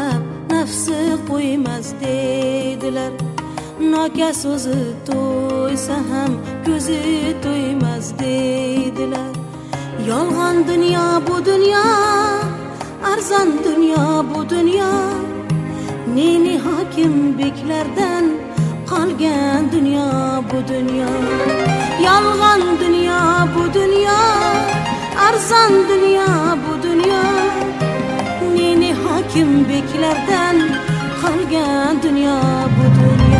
qarab nafsi qo'ymas deydilar. Nokas o'zi to'ysa ham ko'zi to'ymas deydilar. Yolg'on dunyo bu dunyo, arzon dunyo bu dunyo, neni hokim beklardan qolgan dunyo bu dunyo. Yolg'on dunyo bu dunyo, arzon dunyo bu dunyo, neni hokim beklardan qolgan dunyo bu dunyo.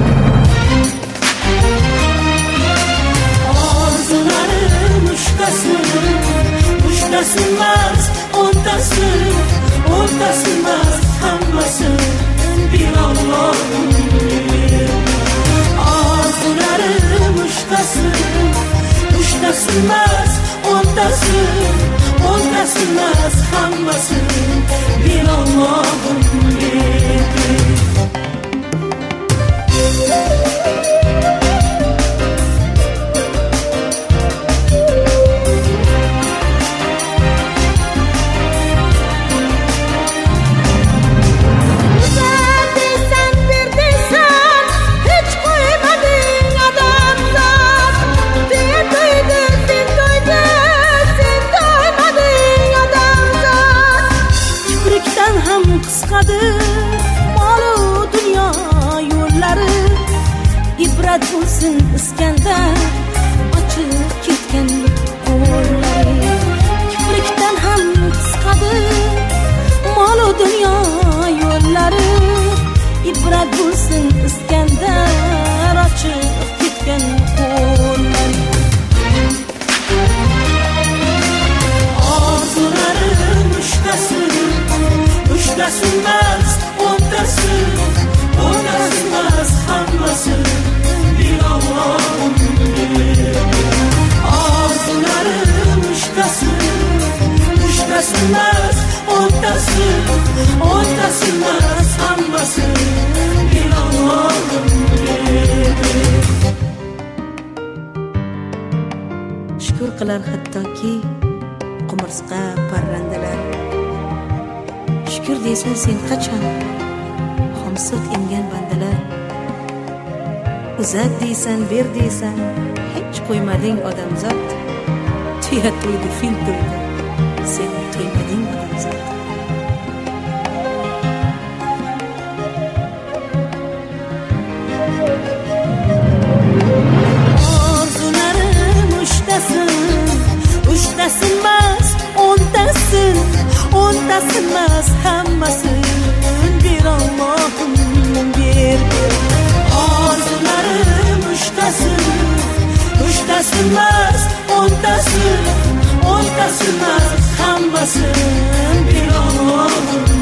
Orzularim uchtasimas, o'ntasimas, hammasi bir Allohim. Orzularim uchtasimas, o'ntasimas, hammasi bir Allohim. Molu dunyo yo'llari, ibrat bo'lsin Iskandar ochib ketgan qo'llari. Kiprikdan ham qisqadi molu dunyo yo'llari, ibrat bo'lsin Iskandar ochib ketgan qo'llari. Orzularim uchtasimas, o'ntasimas, hammasi bir Allohim. Orzularim uchtasimas, o'ntasimas, hammasi bir Allohim. Shukr qilar hattoki qumursqa parrandalar. Shukr deysan sen qachon xomsut emgan bandalar. Uzat deysan, ber deysan, hech qo'ymading odamzod. Tuya to'ydi, fil to'ydi, sen to'ymading odamzod. Orzularim uchtasimas, o'ntasimas, hammasi bir Allohim ber. Orzularim uchtasimas, o'ntasimas, hammasi bir Allohim.